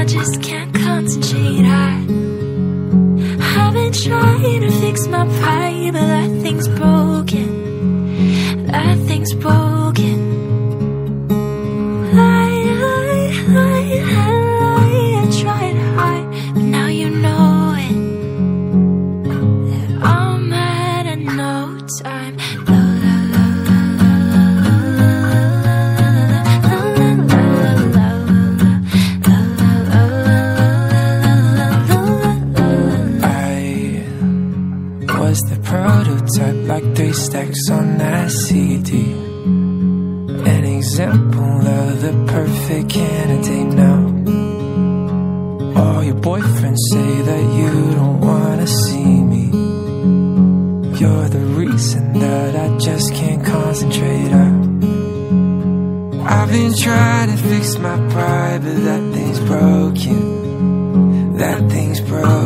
I just can't concentrate. I've been trying to fix my pride, but that thing's broken. That thing's broken. I tried to hide, but now you know it. That I'm at a no time. Was the prototype, like 3 stacks on that CD. An example of the perfect candidate now. All your boyfriends say that you don't wanna see me. You're the reason that I just can't concentrate. I've been trying to fix my pride, but that thing's broken. That thing's broken.